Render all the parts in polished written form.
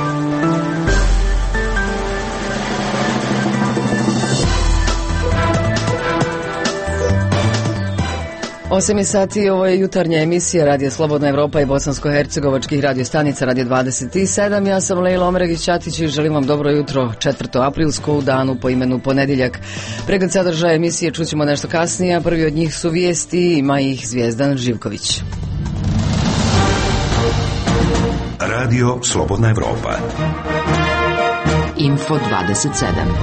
Osam je sati, ovo je jutarnja emisija Radio Slobodna Evropa i bosansko-hercegovačkih radio stanica Radio 27. Ja sam Lejla Omregić-Ćatić i želim vam dobro jutro 4. aprilsko u danu po imenu ponedjeljak. Pregled sadržaja emisije čućemo nešto kasnije, a prvi od njih su vijesti, ima ih Zvijezdan Živković. Radio Slobodna Evropa. Info 27.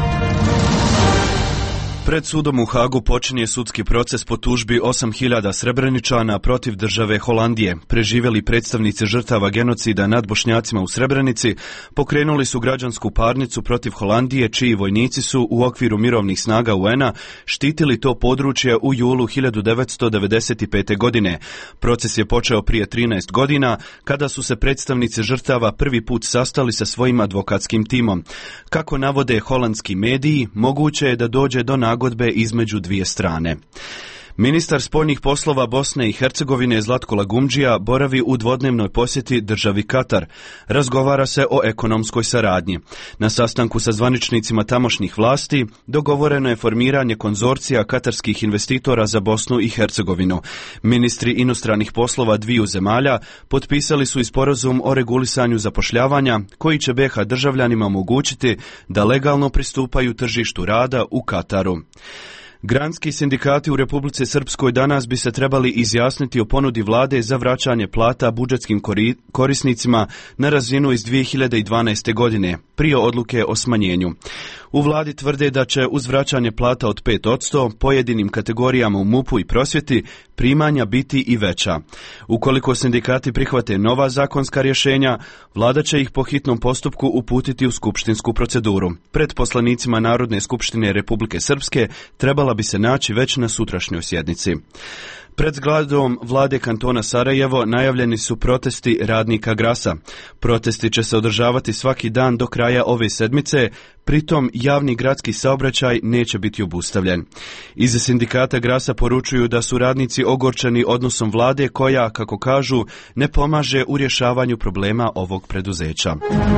Pred sudom u Hagu počinje sudski proces po tužbi 8.000 Srebreničana protiv države Holandije. Preživjeli predstavnici žrtava genocida nad Bošnjacima u Srebrenici pokrenuli su građansku parnicu protiv Holandije, čiji vojnici su u okviru mirovnih snaga UN-a štitili to područje u julu 1995. godine. Proces je počeo prije 13 godina, kada su se predstavnici žrtava prvi put sastali sa svojim advokatskim timom. Kako navode holandski mediji, moguće je da dođe do nagodbe između dvije strane. Ministar spoljnih poslova Bosne i Hercegovine Zlatko Lagumdžija boravi u dvodnevnoj posjeti državi Katar. Razgovara se o ekonomskoj saradnji. Na sastanku sa zvaničnicima tamošnjih vlasti dogovoreno je formiranje konzorcija katarskih investitora za Bosnu i Hercegovinu. Ministri inostranih poslova dviju zemalja potpisali su i sporazum o regulisanju zapošljavanja koji će BiH državljanima omogućiti da legalno pristupaju tržištu rada u Kataru. Granski sindikati u Republici Srpskoj danas bi se trebali izjasniti o ponudi vlade za vraćanje plata budžetskim korisnicima na razinu iz 2012. godine, prije odluke o smanjenju. U vladi tvrde da će uz vraćanje plata od 5% pojedinim kategorijama u MUP-u i prosvjeti primanja biti i veća. Ukoliko sindikati prihvate nova zakonska rješenja, vlada će ih po hitnom postupku uputiti u skupštinsku proceduru. Pred poslanicima Narodne skupštine Republike Srpske trebala bi se naći već na sutrašnjoj sjednici. Pred zgradom vlade kantona Sarajevo najavljeni su protesti radnika Grasa. Protesti će se održavati svaki dan do kraja ove sedmice, pritom javni gradski saobraćaj neće biti obustavljen. Iz sindikata Grasa poručuju da su radnici ogorčeni odnosom vlade koja, kako kažu, ne pomaže u rješavanju problema ovog preduzeća.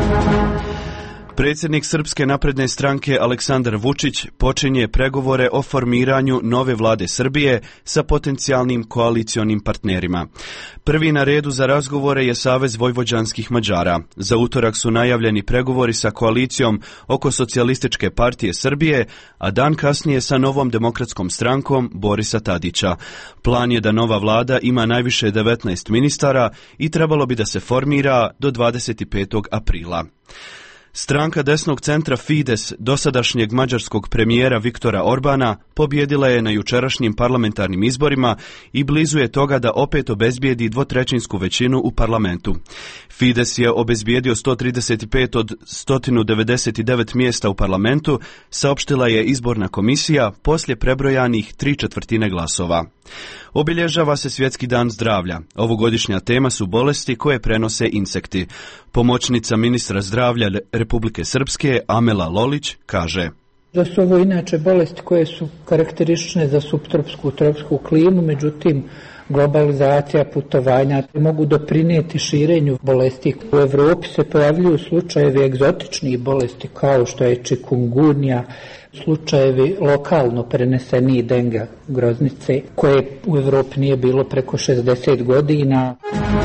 Predsjednik Srpske napredne stranke Aleksandar Vučić počinje pregovore o formiranju nove vlade Srbije sa potencijalnim koalicionim partnerima. Prvi na redu za razgovore je Savez vojvođanskih Mađara. Za utorak su najavljeni pregovori sa koalicijom oko Socijalističke partije Srbije, a dan kasnije sa Novom demokratskom strankom Borisa Tadića. Plan je da nova vlada ima najviše 19 ministara i trebalo bi da se formira do 25. aprila. Stranka desnog centra Fides, dosadašnjeg mađarskog premijera Viktora Orbana, pobjedila je na jučerašnjim parlamentarnim izborima i blizu je toga da opet obezbijedi dvotrećinsku većinu u parlamentu. Fides je obezbijedio 135 od 199 mjesta u parlamentu, saopštila je izborna komisija poslije prebrojanih 3/4 glasova. Obilježava se Svjetski dan zdravlja. Ovogodišnja tema su bolesti koje prenose insekti. Pomoćnica ministra zdravlja Republike Srpske Amela Lolić kaže: Da su ovo inače bolesti koje su karakteristične za subtropsku, tropsku klimu, međutim globalizacija, putovanja mogu doprinijeti širenju bolesti. U Evropi se pojavljuju slučajevi egzotičnih bolesti kao što je čikungunja, slučajevi lokalno preneseni denga groznice koje u Evropi nije bilo preko 60 godina.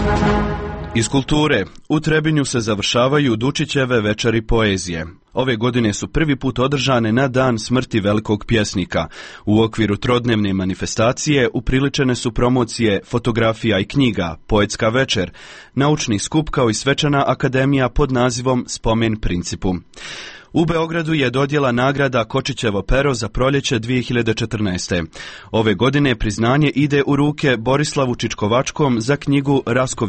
Iz kulture, u Trebinju se završavaju Dučićeve večeri poezije. Ove godine su prvi put održane na dan smrti velikog pjesnika. U okviru trodnevne manifestacije upriličene su promocije fotografija i knjiga, poetska večer, naučni skup kao i svečana akademija pod nazivom Spomen principu. U Beogradu je dodjela nagrada Kočićevo pero za proljeće 2014. Ove godine priznanje ide u ruke Borislavu Čičkovačkom za knjigu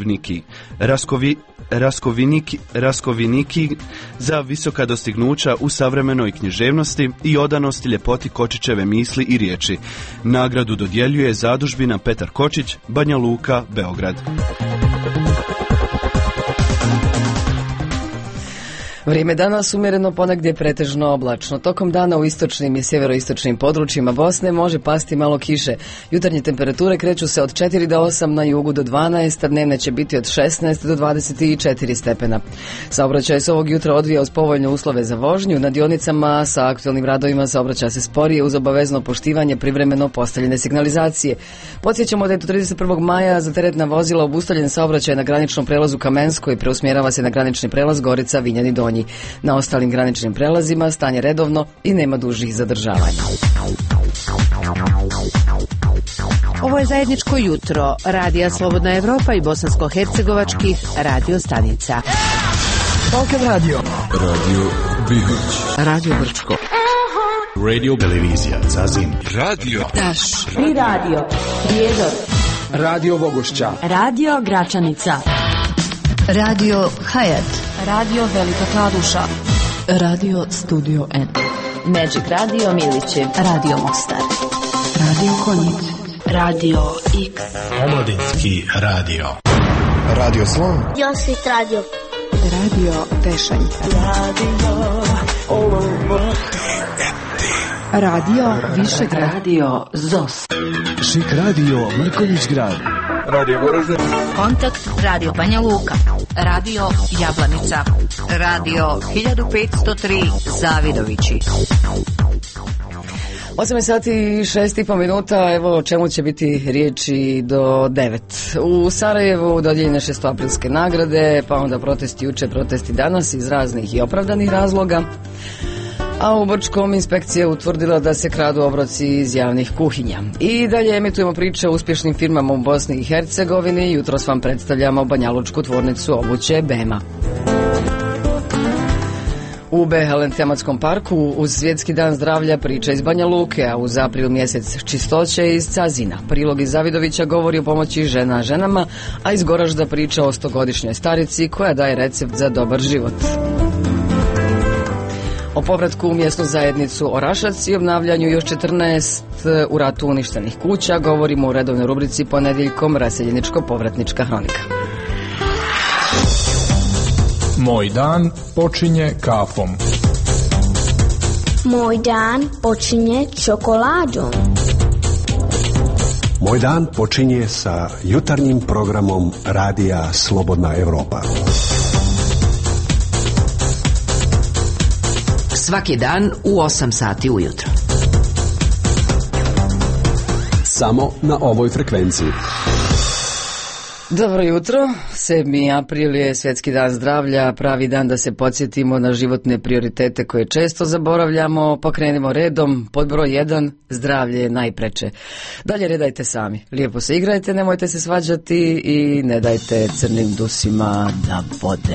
Raskoviniki za visoka dostignuća u savremenoj književnosti i odanosti ljepoti Kočićeve misli i riječi. Nagradu dodjeljuje zadužbina Petar Kočić, Banja Luka, Beograd. Vrijeme danas umjereno, ponegdje pretežno oblačno. Tokom dana u istočnim i sjeveroistočnim područjima Bosne može pasti malo kiše. Jutarnje temperature kreću se od 4 do 8, na jugu do 12, a dnevne će biti od 16 do 24 stepena. Saobraćaj se ovog jutra odvija uz povoljne uslove za vožnju. Na dionicama sa aktualnim radovima saobraćaj se sporije uz obavezno poštivanje privremeno postavljene signalizacije. Podsjećamo da je do 31. maja za teretna vozila obustavljen saobraćaj na graničnom prelazu Kamensko i preusmjerava se na granični prelaz Gorica Vinjani Donji. Na ostalim graničnim prelazima stanje redovno i nema dužih zadržavanja. Ovo je zajedničko jutro Radija Slobodna Evropa i bosansko-hercegovačkih radio stanica. Balkan Radio, Radio Bihać, Radio Brčko, Radio Televizija Zazin, Radio Taš, Pri Radio, Prijedor, Radio Bogošća, Radio Gračanica, Radio Hayat, Radio Velika Kladuša, Radio Studio N, Magic Radio Milići, Radio Mostar, Radio Konjic, Radio X, Omladinski radio, Radio Slon, Josit Radio, Radio Tešanj, Radio Višegrad, Radio ZOS, Šik Radio Mrkonjić Grad, Radio Goražde, Kontakt Radio Banja Luka, Radio Jablanica, Radio 1503 Zavidovići. 8 sati i 6,5 minuta, evo o čemu će biti riječi do 9. U Sarajevu dodijeljene 6. aprilske nagrade, pa onda protesti juče, protesti danas iz raznih i opravdanih razloga. A u Brčkom inspekcija utvrdila da se kradu obroci iz javnih kuhinja. I dalje emitujemo priče o uspješnim firmama u Bosni i Hercegovini. Jutros vam predstavljamo banjalučku tvornicu obuće Bema. U Behelen tematskom parku uz Svjetski dan zdravlja priča iz Banja Luke, a uz april mjesec čistoće iz Cazina. Prilog iz Zavidovića govori o pomoći žena ženama, a iz Goražda priča o 100-godišnjoj starici koja daje recept za dobar život. O povratku u mjesnu zajednicu Orašac i obnavljanju još 14 u ratu uništenih kuća govorimo u redovnoj rubrici ponedjeljkom Raseljeničko-povratnička hronika. Moj dan počinje kafom. Moj dan počinje čokoladom. Moj dan počinje sa jutarnjim programom Radija Slobodna Evropa. Svaki dan u 8 sati ujutro. Samo na ovoj frekvenciji. Dobro jutro, 7. april je Svjetski dan zdravlja, pravi dan da se podsjetimo na životne prioritete koje često zaboravljamo, pa krenimo redom. Pod broj 1, zdravlje je najpreče. Dalje redajte sami, lijepo se igrajte, nemojte se svađati i ne dajte crnim dusima da vode.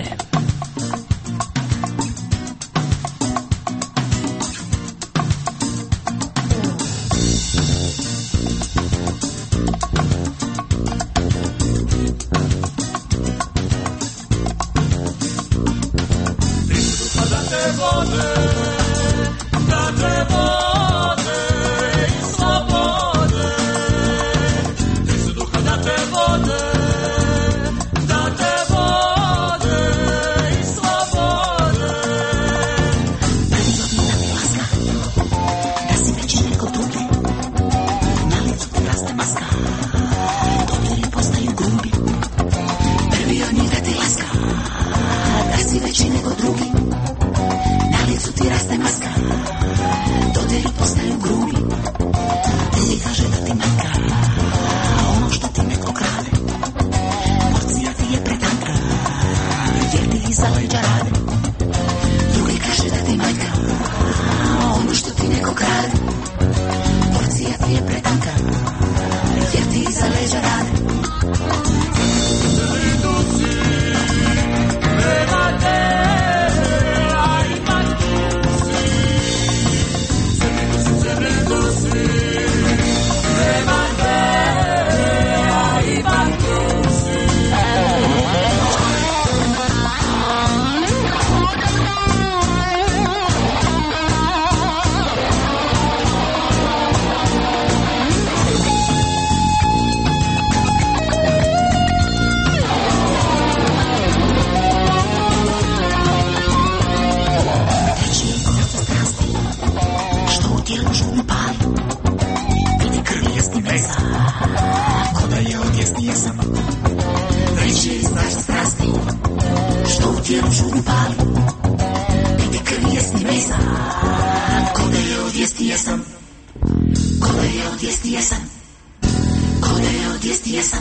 što u tijelu šumu pali, piti krvi jesni mesa, kode je od jesti jesam, kode je od jesti jesam, kode je od jesti jesam.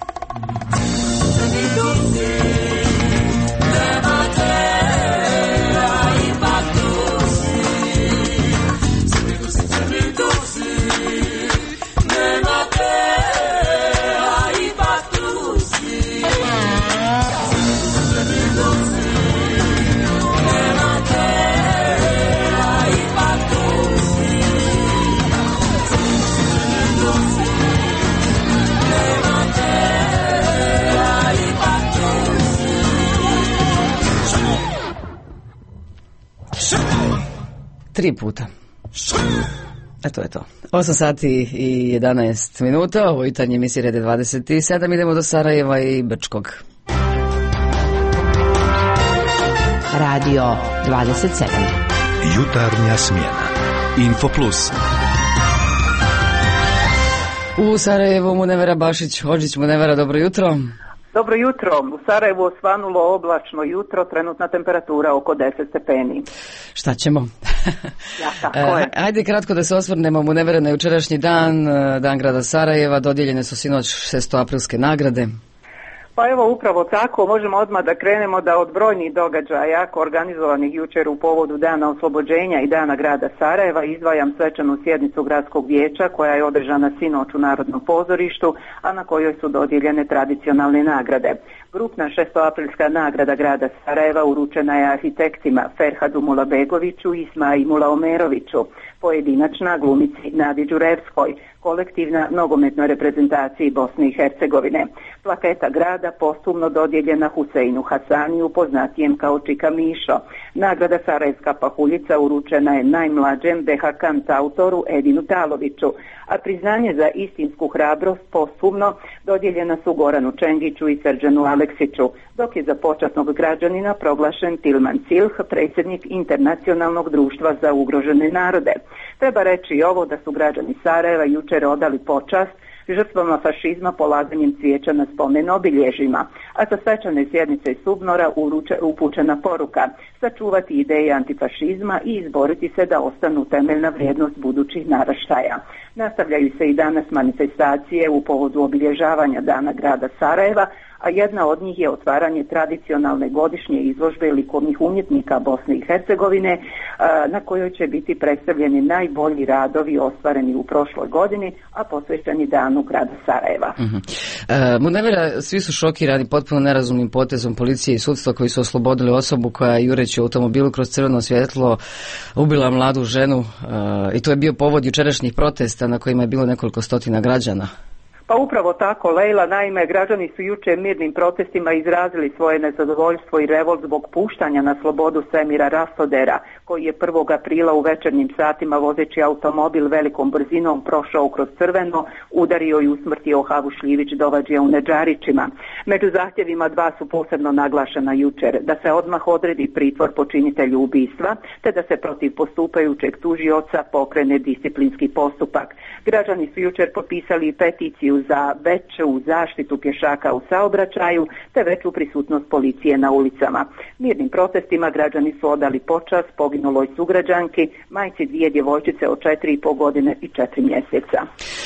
Tri puta. Eto je to. 8 sati i 11 minuta. Ovo jutarnje emisije Rede 27. Idemo do Sarajeva i Brčkog. Radio 27. Jutarnja smjena. Info Plus. U Sarajevu Munevera Bašić-Hodžić. Munevera, dobro jutro. Dobro jutro. U Sarajevu osvanulo oblačno jutro, trenutna temperatura oko 10 stepeni. Šta ćemo? Ja, tako je. Ajde kratko da se osvrnemo, Munevera, na jučerašnji dan, Dan grada Sarajeva, dodijeljene su sinoć 600 aprilske nagrade. Pa evo upravo tako, možemo odmah da krenemo da od brojnih događaja organizovanih jučer u povodu Dana oslobođenja i Dana grada Sarajeva izdvajam svečanu sjednicu gradskog vijeća koja je održana sinoć u Narodnom pozorištu, a na kojoj su dodijeljene tradicionalne nagrade. Grupna 600-aprilska nagrada grada Sarajeva uručena je arhitektima Ferhadu Mulabegoviću i Ismaji Mulaomeroviću, pojedinačna glumici Nadi Đurevskoj, kolektivna nogometnoj reprezentaciji Bosne i Hercegovine. Plaketa grada posthumno dodijeljena Huseinu Hasaniju, poznatijem kao Čika Mišo. Nagrada Sarajevska pahuljica uručena je najmlađem BH kantautoru Edinu Taloviću, a priznanje za istinsku hrabrost posthumno dodijeljena su Goranu Čengiću i Srđanu Aleksiću, dok je za počasnog građanina proglašen Tilman Cilh, predsjednik Internacionalnog društva za ugrožene narode. Treba reći i ovo da su građani Sarajeva jučer odali počast žrtvama fašizma polaganjem cvijeća na spomen obilježjima, a sa svečane sjednice Subnora upućena poruka sačuvati ideje antifašizma i izboriti se da ostanu temeljna vrijednost budućih naraštaja. Nastavljaju se i danas manifestacije u povodu obilježavanja Dana grada Sarajeva, a jedna od njih je otvaranje tradicionalne godišnje izložbe likovnih umjetnika Bosne i Hercegovine, na kojoj će biti predstavljeni najbolji radovi ostvareni u prošloj godini, a posvećeni Danu grada Sarajeva. Munevera, svi su šokirani potpuno nerazumnim potezom policije i sudstva koji su oslobodili osobu koja je jureći u automobilu kroz crveno svjetlo ubila mladu ženu, i to je bio povod jučerašnjih protesta na kojima je bilo nekoliko stotina građana. Pa upravo tako, Lejla, naime, građani su jučer mirnim protestima izrazili svoje nezadovoljstvo i revolt zbog puštanja na slobodu Semira Rastodera, koji je 1. aprila u večernjim satima vozeći automobil velikom brzinom prošao kroz crveno, udario i usmrtio Havu Šljivić dovađe u Nedžarićima. Među zahtjevima dva su posebno naglašena jučer, da se odmah odredi pritvor počinitelju ubistva, te da se protiv postupajućeg tužioca pokrene disciplinski postupak. Građani su jučer potpisali peticiju za veću zaštitu pješaka u saobraćaju te veću prisutnost policije na ulicama. Mirnim protestima građani su odali počast poginuloj sugrađanki, majci dvije djevojčice od 4,5 godine i 4 mjeseca.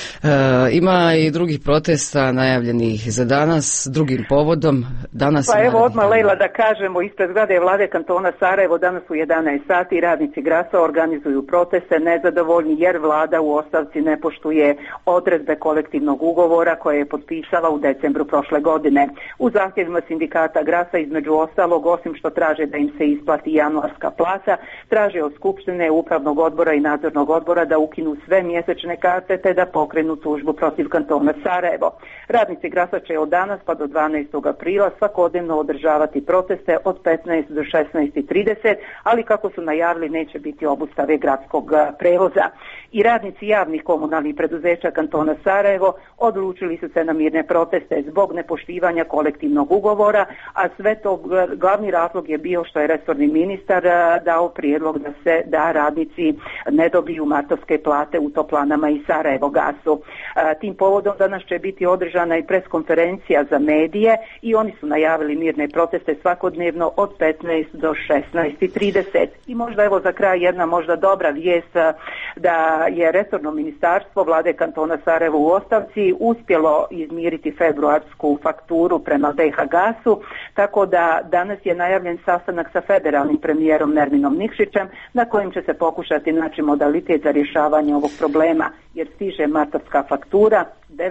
Ima i drugih protesta najavljenih za danas, drugim povodom. Pa evo odmah, Lejla, da kažemo, ispred zgrade vlade kantona Sarajevo danas u 11 sati radnici Grasa organizuju proteste nezadovoljni jer vlada u ostavci ne poštuje odredbe kolektivnog ugovora koje je potpisala u decembru prošle godine. U zahtjevima sindikata Grasa između ostalog, osim što traže da im se isplati januarska plata, traže od Skupštine, Upravnog odbora i Nadzornog odbora da ukinu sve mjesečne karte te da pokrenu tužbu protiv kantona Sarajevo. Radnici Grasa će od danas pa do 12. aprila svakodnevno održavati proteste od 15 do 16:30, ali kako su najavili neće biti obustave gradskog prevoza. I radnici javnih komunalnih preduzeća kantona Sarajevo odlučili su se na mirne proteste zbog nepoštivanja kolektivnog ugovora, a sve to glavni razlog je bio što je resorni ministar dao prijedlog da radnici ne dobiju martovske plate u Toplanama i Sarajevo Gasu. Tim povodom danas će biti održana i preskonferencija za medije i oni su najavili mirne proteste svakodnevno od 15 do 16:30. I možda evo za kraj jedna možda dobra vijest da je resorno ministarstvo vlade kantona Sarajevo u ostavci uspjelo izmiriti februarsku fakturu prema BiH Gasu, tako da danas je najavljen sastanak sa federalnim premijerom Nerminom Nikšićem na kojem će se pokušati naći modalitet za rješavanje ovog problema, jer stiže martovska faktura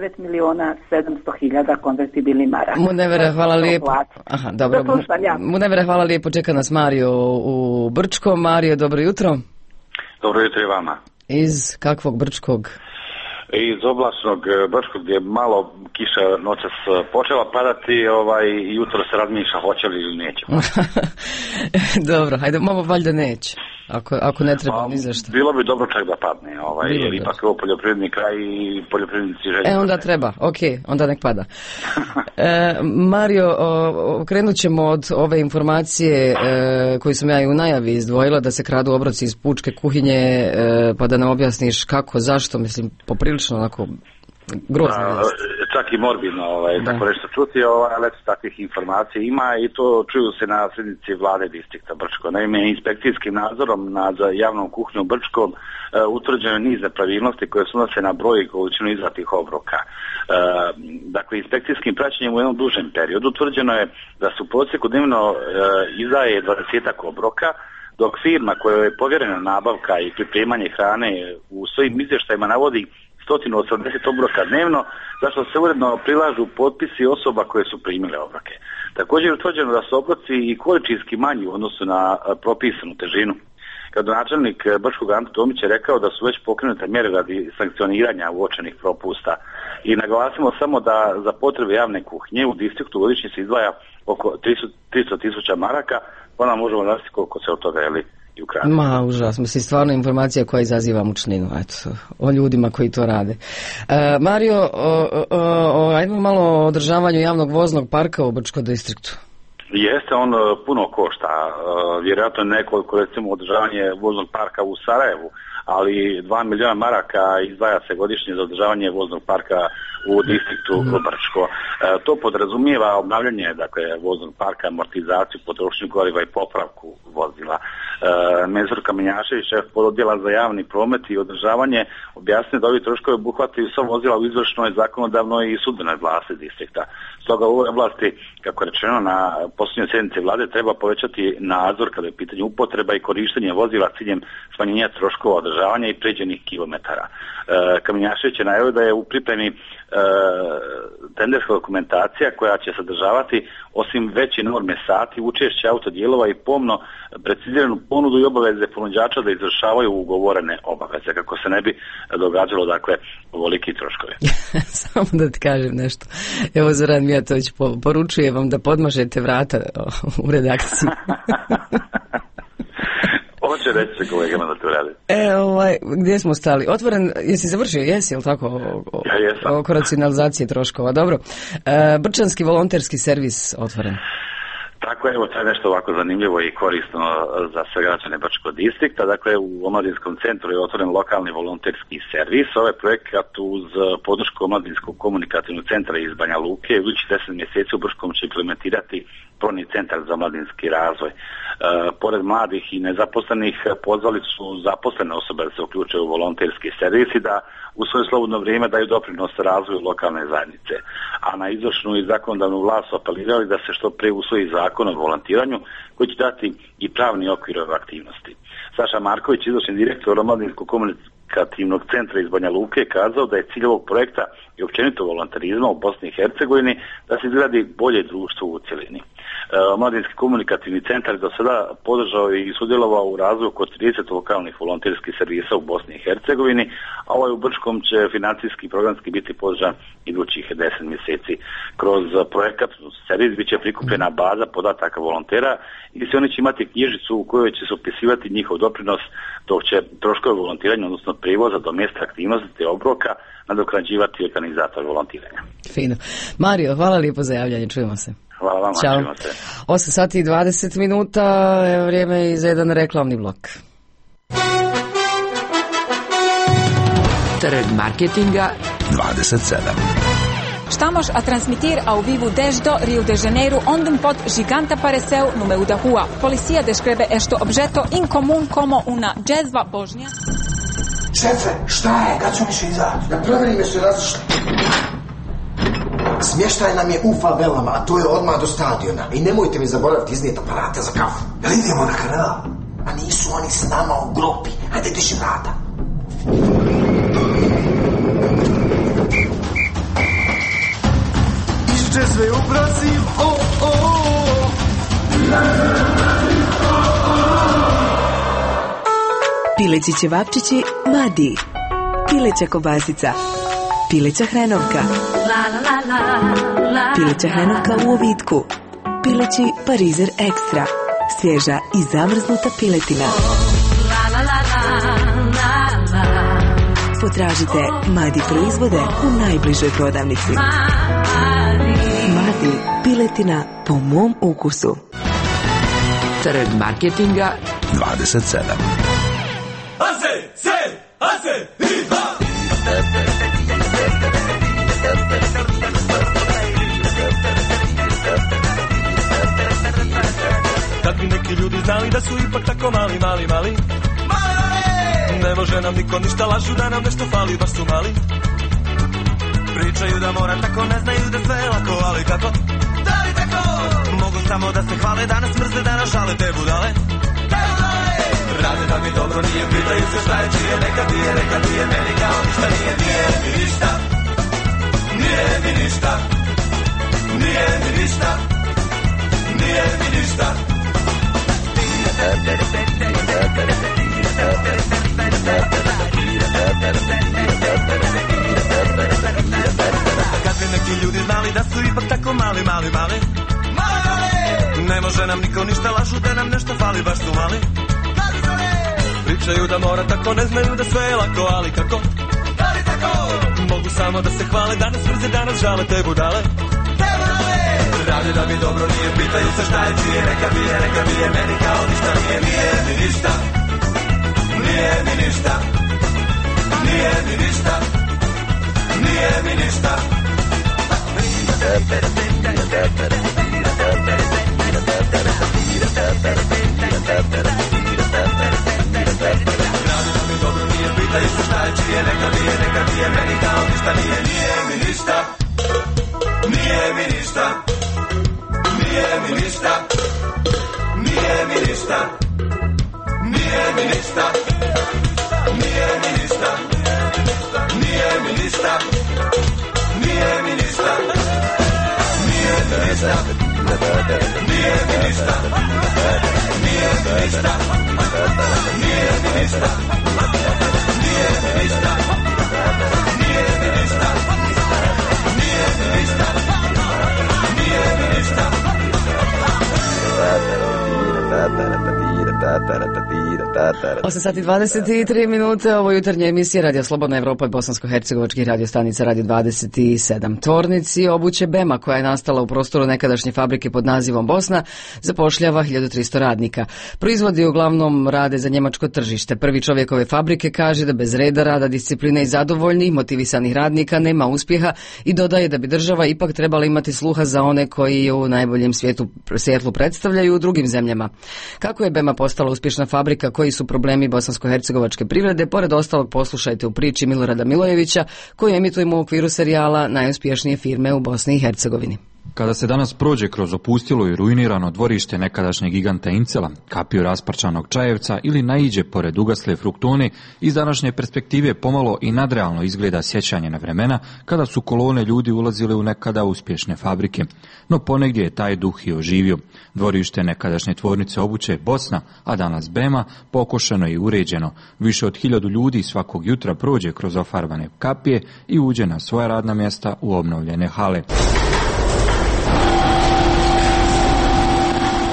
9.700.000 konvertibilnih maraka. Munevere, hvala lijepo. Aha, dobro. Munevere, hvala lijepo. Čeka nas Mario u Brčkom. Mario, dobro jutro. Dobro jutro i vama. Iz kakvog Brčkog? Iz oblačnog Brčkog gdje je malo kiša noćas počela padati, jutro se razmišlja hoće li ili neće. Dobro, hajde, malo valjda neće. Ako ne treba ni za što. Bilo bi dobro čak da padne, jer ipak je ovo poljoprivredni kraj i poljoprivrednici želje. Onda treba, onda nek pada. Mario, krenut ćemo od ove informacije koju sam ja i u najavi izdvojila, da se kradu obroci iz pučke kuhinje, pa da nam objasniš kako, zašto, mislim, poprilično onako grozno. Čak i morbidno, tako nešto čuti, ali takvih informacija ima i to čuju se na sjednici vlade distrikta Brčko. Naime, inspekcijskim nadzorom nad javnom kuhinjom Brčkom utvrđeno je niz nepravilnosti koje se odnose na broj i količinu izdatih obroka. Dakle, inspekcijskim praćenjem u jednom dužem periodu utvrđeno je da su u prosjeku dnevno izdaje 20 obroka, dok firma kojoj je povjerena nabavka i pripremanje hrane u svojim izvještajima navodi 180 obroka dnevno, zašto se uredno prilažu potpisi osoba koje su primile obroke. Također je utvrđeno da su obroci i količinski manji u odnosu na propisanu težinu. Gradonačelnik Brčkog Ante Tomić je rekao da su već pokrenute mjere radi sankcioniranja uočenih propusta. I naglasimo samo da za potrebe javne kuhinje u distriktu godišnje se izdvaja oko 300.000 maraka, pa nam možemo znati koliko se od toga i ukratko. Ma, užas, mislim, stvarno informacija koja izaziva mučninu, o ljudima koji to rade. Mario, ajmo malo o održavanju javnog voznog parka u Brčkom distriktu. Jeste, on puno košta, vjerojatno nekoliko, recimo, održavanje voznog parka u Sarajevu, ali 2 milijuna maraka izdvaja se godišnje za održavanje voznog parka u distriktu Brčko. To podrazumijeva obnavljanje, dakle, voznog parka, amortizaciju, potrošnju goriva i popravku vozila. Mezur Kamenjašević, šef pododjela za javni promet i održavanje, objasnio da ovi troškovi obuhvataju sva vozila u izvršnoj, zakonodavnoj i sudbenoj vlasti distrikta. Stoga u ovoj oblasti, kako je rečeno na posljednjoj sjednici vlade, treba povećati nadzor kada je pitanje upotreba i korištenje vozila s ciljem smanjenja troškova održavanja i pređenih kilometara. Kamenjašević je najavio da je u pripremi tenderska dokumentacija koja će sadržavati osim veće norme sati, učešće autodijelova i pomno preciziranu ponudu i obaveze ponuđača da izvršavaju ugovorene obaveze, kako se ne bi događalo, dakle, ovoliki troškovi. Samo da ti kažem nešto. Evo, Zoran Mijatović poručuje vam da podmažete vrata u redakciji. Hoće reći se kolegama da to radi. Gdje smo stali? Otvoren, jesi završio? Jesi, ili tako? Ja jesam. Oko racionalizacije troškova, dobro. Brčanski volonterski servis otvoren. Tako je, evo, to je nešto ovako zanimljivo i korisno za sve građane Brčkog distrikta. Dakle, u Omladinskom centru je otvoren lokalni volonterski servis. Ovaj projekat uz podršku Omladinskog komunikativnog centra iz Banja Luke u idućih 10 mjeseci u Brčkom će implementirati probni centar za omladinski razvoj. Pored mladih i nezaposlenih, pozvali su zaposlene osobe da se uključe u volonterski servis i da u svoje slobodno vrijeme daju doprinos razvoju lokalne zajednice. A na izvršnu i zakonodavnu vlast su apelirali da se što prije usvoji zakon o volontiranju koji će dati i pravni okvir ove aktivnosti. Saša Marković, izvršni direktor Omladinskog komunikativnog centra iz Banja Luke, kazao da je cilj ovog projekta i općenito volontarizma u Bosni i Hercegovini da se izgradi bolje društvo u cjelini. Omladinski komunikativni centar je do sada podržao i sudjelovao u razvoju oko 30 lokalnih volonterskih servisa u Bosni i Hercegovini, a ovaj u Brčkom će financijski i programski biti podržan idućih 10 mjeseci. Kroz projekat servis bit će prikupljena baza podataka volontera i svi oni će imati knjižicu u kojoj će se opisivati njihov doprinos, dok će troškove volontiranja, odnosno prijevoza do mjesta aktivnosti te obroka nadoknađivati organizator volontiranja. Fino. Mario, hvala lijepo za javljanje, čujemo se. Hvala vam, čujemo se. 8 sati i 20 minuta, vrijeme i za jedan reklamni blok. Trg marketinga 27. Estamos a transmitir ao vivo desde Rio de Janeiro, onde um pod gigante apareceu no meio da rua. A polícia descreve este objeto incomum como uma jezva božnja. Šefe, šta je? Kad ću više izaći? Da proverime se različno. Smještaj nam je u favelama, a to je odmah do stadiona. I nemojte mi zaboraviti iznijeti aparate za kafu. Jel idemo na kanal? A nisu oni s nama u grupi. Hajde, diši vrata. Išće sve u Brazil, Pileći ćevapčići Madi, pileća kobasica, pileća hrenovka, pileća hrenovka u ovitku, pileći parizer ekstra, svježa i zamrznuta piletina. Potražite Madi proizvode u najbližoj prodavnici. Madi, piletina po mom ukusu. Trg marketinga 27. Kad bi neki ljudi znali da su ipak tako mali. Ne može nam niko ništa, lažu da nam nešto fali, baš su mali. Pričaju da mora tako, ne znaju da sve je lako, ali kako? Da li tako? Mogu samo da se hvale, da nas mrze, da nas žale te budale. Rade da mi dobro nije, pitaju se šta je čije, neka nije meni kao ništa, nije mi ništa. Nije mi ništa. Nije mi ništa. Nije mi ništa. Kad bi neki ljudi znali da su ipak tako mali. Ne može nam niko ništa, lažu da nam nešto fali, baš su mali. Pričaju da mora tako, ne znaju da sve je lako, ali kako? Mogu samo da se hvale, da nas mrze, da nas žale te budale. Rade da mi dobro nije, pitaju se šta je čije, neka bije, meni kao ništa, nije mi ništa. Nije mi ništa. Nije mi ništa. Nije mi ništa. Rade da mi dobro nije, pitaju se šta je čije, neka bije, meni kao ništa, nije mi ništa. Nije mi ništa. Nije mi ništa. Nije mi ništa. Nije mi ništa. Nije mi ništa. Nije mi ništa. Nije mi ništa. Nije mi ništa. Nije mi ništa. Nije mi ništa. Nije mi ništa. Nije mi ništa. Nije mi ništa. Nije mi ništa. Nije mi ništa. 8 sati 23 minute, ovo jutarnja emisija Radio Slobodna Evropa i bosansko-hercegovačkih radiostanica Radio 27. Tvornici obuće Bema, koja je nastala u prostoru nekadašnje fabrike pod nazivom Bosna, zapošljava 1300 radnika. Proizvodi uglavnom rade za njemačko tržište. Prvi čovjek ove fabrike kaže da bez reda, rada, discipline i zadovoljnih, motivisanih radnika nema uspjeha i dodaje da bi država ipak trebala imati sluha za one koji u najboljem svjetlu predstavljaju u drugim zemljama. Kako je Bema postala uspješna fabrika, koji su problemi bosansko-hercegovačke privrede, pored ostalog poslušajte u priči Milorada Milojevića, koju emitujemo u okviru serijala Najuspješnije firme u Bosni i Hercegovini. Kada se danas prođe kroz opustilo i ruinirano dvorište nekadašnjeg giganta Incela, kapiju rasparčanog Čajevca ili naiđe pored ugasle Fruktone, iz današnje perspektive pomalo i nadrealno izgleda sjećanje na vremena kada su kolone ljudi ulazile u nekada uspješne fabrike. No ponegdje je taj duh i oživio. Dvorište nekadašnje tvornice obuće Bosna, a danas Bema, pokošeno i uređeno. Više od 1000 ljudi svakog jutra prođe kroz ofarbane kapije i uđe na svoja radna mjesta u obnovljene hale.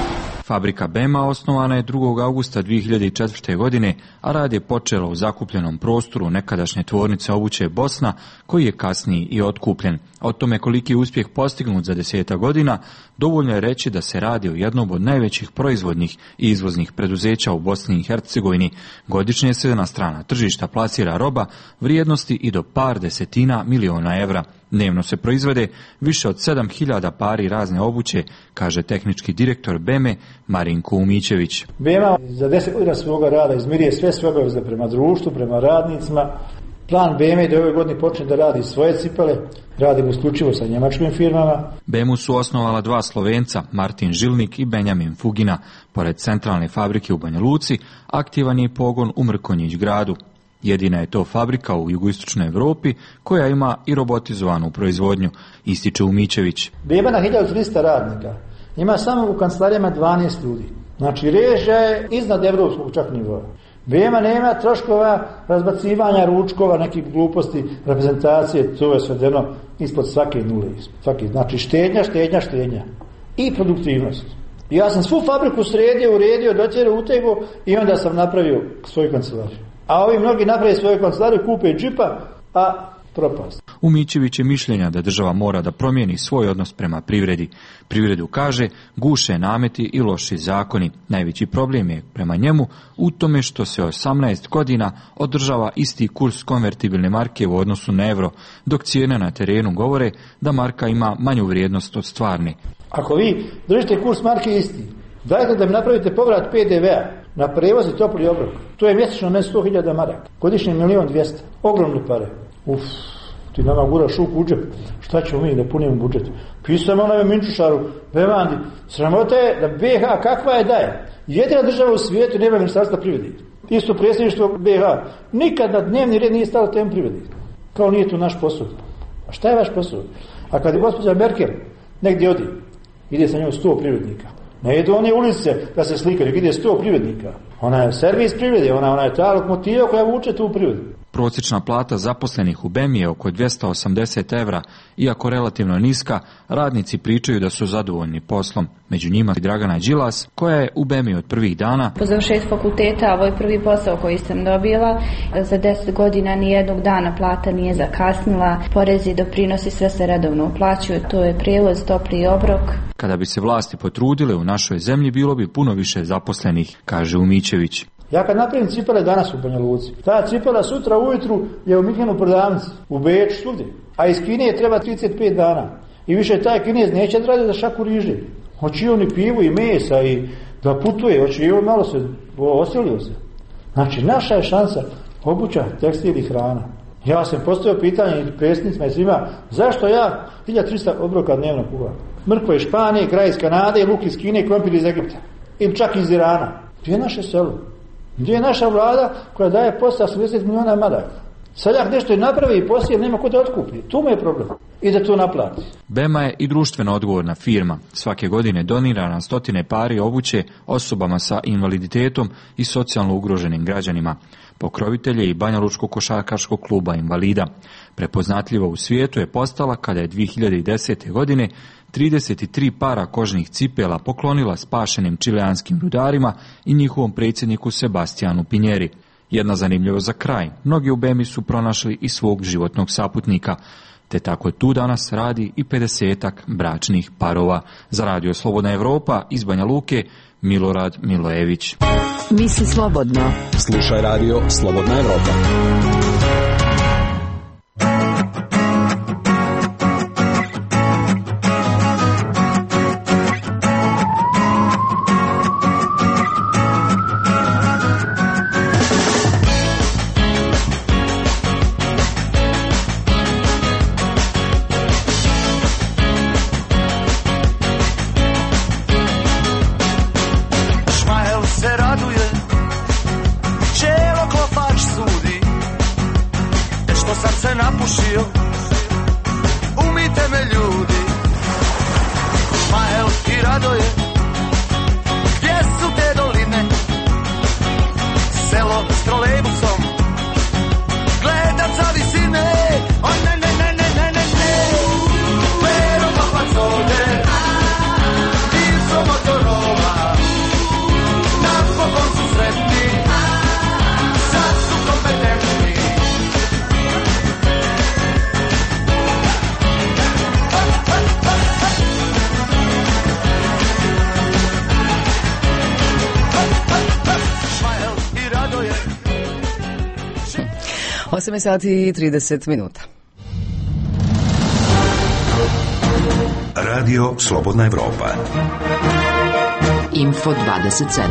Fabrika BEM-a osnovana je 2. augusta 2004. godine, a rad je počelo u zakupljenom prostoru nekadašnje tvornice obuće Bosna, koji je kasnije i otkupljen. O tome koliki je uspjeh postignut za 10 godina, dovoljno je reći da se radi o jednom od najvećih proizvodnih i izvoznih preduzeća u Bosni i Hercegovini. Godišnje se na strana tržišta plasira roba vrijednosti i do par desetina miliona evra. Dnevno se proizvede više od 7000 pari razne obuće, kaže tehnički direktor BEM-e Marinko Umićević. BEM-a za 10 godina svoga rada izmiruje sve svoje obaveze prema društvu, prema radnicima. Plan BEM-a je da ove godine počne da radi svoje cipele, radimo isključivo sa njemačkim firmama. BEM-u su osnovala 2 Slovenca, Martin Žilnik i Benjamin Fugina. Pored centralne fabrike u Banja Luci, aktivan je pogon u Mrkonjić gradu. Jedina je to fabrika u jugoistočnoj Europi koja ima i robotizovanu proizvodnju, ističe Umićević. BEM-a na 1300 radnika ima samo u kancelarijama 12 ljudi. Znači režija je iznad evropskog čak nivoa. BEM-a nema troškova razbacivanja ručkova, nekih gluposti, reprezentacije, to je svedeno ispod svake nule. Znači štednja i produktivnost. Ja sam svu fabriku sredio, uredio, dotjerao, utego i onda sam napravio svoju kancelariju. A ovi mnogi naprave svoju kancelariju, kupe džipa, a propast. Umićević je mišljenja da država mora da promijeni svoj odnos prema privredi. Privredu, kaže, guše nameti i loši zakoni. Najveći problem je prema njemu u tome što se 18 godina održava isti kurs konvertibilne marke u odnosu na euro, dok cijene na terenu govore da marka ima manju vrijednost od stvarne. Ako vi držite kurs marke isti, dajte da mi napravite povrat PDV-a na prevoz i topli obrok. To je mjesečno ne 100.000 maraka. Godišnje 1.200.000. Ogromne pare. Ti nama guraš u džep. Šta ćemo mi da punimo budžet? Pisamo onome Minčušaru, Bevandi. Sramota je da BiH kakva je daje. Jedina država u svijetu nema ministarstva privrede. Isto predsjedništvo BiH. Nikad na dnevni red nije stalo temu privrede. Kao nije to naš posao. A šta je vaš posao? A kad je gospođa Merkel negdje odi, ide sa njom 100 privrednika. Ne idu one ulice da se slikaju, ide 100 privrednika. Ona je servis privrede, ona je ta lokomotiva koja vuče tu privredu. Prosječna plata zaposlenih u BEM je oko 280 evra, iako relativno niska, radnici pričaju da su zadovoljni poslom. Među njima i Dragana Đilas, koja je u BEM-i od prvih dana. Po završetku fakulteta, ovo je prvi posao koji sam dobila. Za 10 godina nijednog dana plata nije zakasnila, porezi i doprinosi sve se redovno uplaćuju, to je prijevoz, topli obrok. Kada bi se vlasti potrudile u našoj zemlji, bilo bi puno više zaposlenih, kaže Umićević. Ja kad napravim cipele danas u Banja Luci, ta cipela sutra ujutru je u Mihinu prodavnici, u Beču, svugdje. A iz Kine treba 35 dana. I više taj Kinez neće da radi za šaku riže. Hoće i on i pivu i mesa i da putuje, hoće i on malo se osilio se. Znači, naša je šansa obuća, tekstil i hrana. Ja sam postavio pitanje i predsjednicima i svima, zašto ja 1300 obroka dnevno kuvam? Mrkva iz Španije, graj iz Kanade, luk iz Kine, krompir iz Egipta. Ili čak iz Irana. Gdje je naše selo? Gdje je naša vlada koja daje posao 80 miliona maraka? Seljak nešto i napravi i poslije nema ko da otkupi. Tu mu je problem. I da to naplati. BEM-a je i društveno odgovorna firma. Svake godine donira na stotine pari obuće osobama sa invaliditetom i socijalno ugroženim građanima. Pokrovitelj je i Banja Lučkog košarkaškog kluba invalida. Prepoznatljiva u svijetu je postala kada je 2010. godine 33 para kožnih cipela poklonila spašenim čileanskim rudarima i njihovom predsjedniku Sebastijanu Pinjeri. Jedna zanimljivost za kraj, mnogi u BEM-i su pronašli i svog životnog saputnika, te tako tu danas radi i 50-ak bračnih parova. Za Radio Slobodna Evropa iz Banja Luke, Milorad Milojević. Misli slobodno. Slušaj Radio Slobodna Evropa. 8 sati i 30 minuta. Radio Slobodna Evropa. Info 27.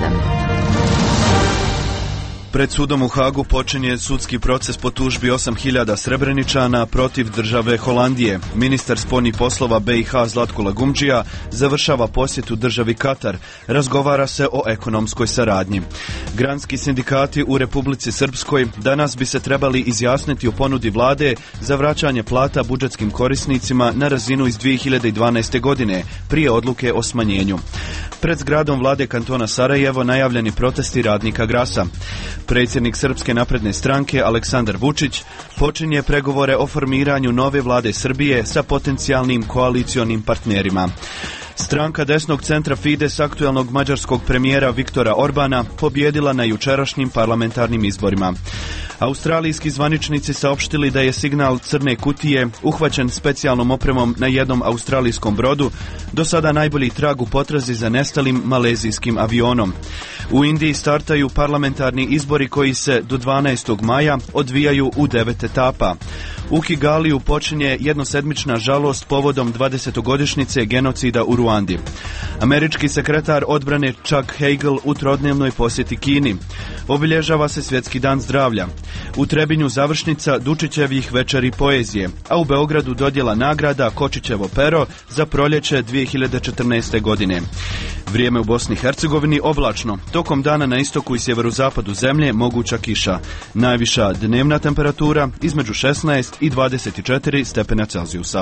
Pred sudom u Hagu počinje sudski proces po tužbi 8000 Srebreničana protiv države Holandije. Ministar spoljnih poslova BiH Zlatko Lagumdžija završava posjetu državi Katar. Razgovara se o ekonomskoj saradnji. Granski sindikati u Republici Srpskoj danas bi se trebali izjasniti o ponudi vlade za vraćanje plata budžetskim korisnicima na razinu iz 2012. godine, prije odluke o smanjenju. Pred zgradom vlade kantona Sarajevo najavljeni protesti radnika Grasa. Predsjednik Srpske napredne stranke Aleksandar Vučić počinje pregovore o formiranju nove vlade Srbije sa potencijalnim koalicionim partnerima. Stranka desnog centra Fides aktuelnog mađarskog premijera Viktora Orbana pobjedila na jučerašnjim parlamentarnim izborima. Australijski zvaničnici saopštili da je signal crne kutije uhvaćen specijalnom opremom na jednom australijskom brodu, do sada najbolji trag u potrazi za nestalim malezijskim avionom. U Indiji startaju parlamentarni izbori koji se do 12. maja odvijaju u 9 etapa. U Kigaliju počinje jednosedmična žalost povodom 20-godišnjice genocida u Ruandi. Američki sekretar odbrane Chuck Hagel u trodnevnoj posjeti Kini. Obilježava se Svjetski dan zdravlja. U Trebinju završnica Dučićevih večeri poezije, a u Beogradu dodjela nagrada Kočićevo pero za proljeće 2014. godine. Vrijeme u Bosni i Hercegovini oblačno. Tokom dana na istoku i sjeverozapadu zemlje moguća kiša. Najviša dnevna temperatura između 16 i 24 stepena Celzijusa.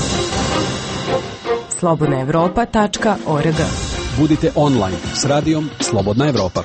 slobodnaevropa.org. Budite online s radijom Slobodna Evropa.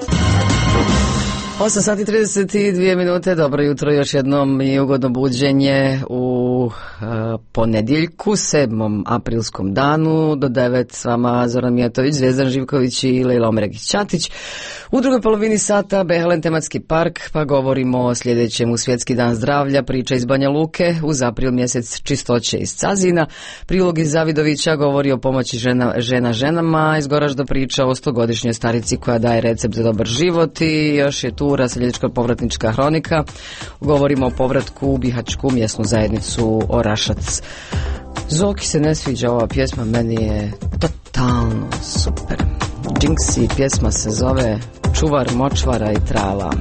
8 sati 32 minute, dobro jutro još jednom i ugodno buđenje u ponedjeljku, 7. aprilskom danu, do 9 s vama Zoran Mijatović, Zvezdan Živković i Lejla Omregić-Ćatić. U drugoj polovini sata Behelen tematski park, pa govorimo o sljedećem: u Svjetski dan zdravlja, priča iz Banja Luke, uz april mjesec čistoće iz Cazina, prilog iz Zavidovića govori o pomoći žena ženama, iz Goražda priča o 100-godišnjoj starici koja daje recept za dobar život i još je tu raseljička povratnička hronika. Govorimo o povratku u bihaćku mjesnu zajednicu Orašac. Zoki se ne sviđa ova pjesma, meni je totalno super. Jinxi, pjesma se zove Čuvar močvara i trala.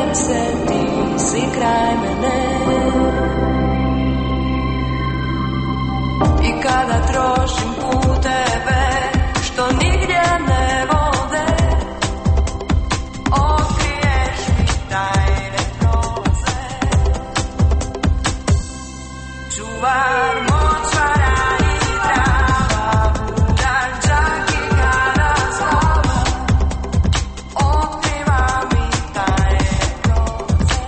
sjećam se, ti si kraj mene. I kada trošim puteve što nigdje ne vode, otkriješ mi tajne prolaze. Čuvar močvara i trava, budan čak i kada slava, otkriva mi tajne prolaze.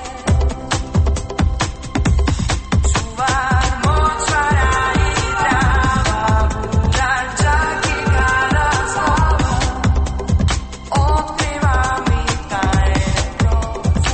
Čuvar močvara i trava, budan čak i kada slava, otkriva mi tajne prolaze.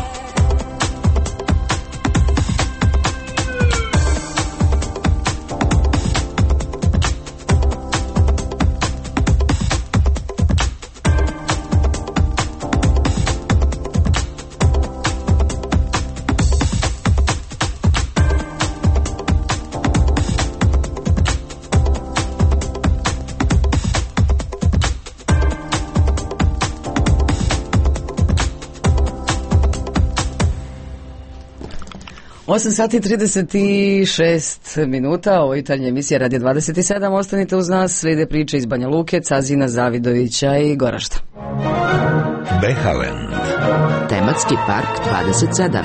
Osam sati 36 minuta, ovo je jutarnja emisija Radio 27, ostanite uz nas, slijede priče iz Banja Luke, Cazina, Zavidovića i Gorašta. Behaland. Tematski park 27.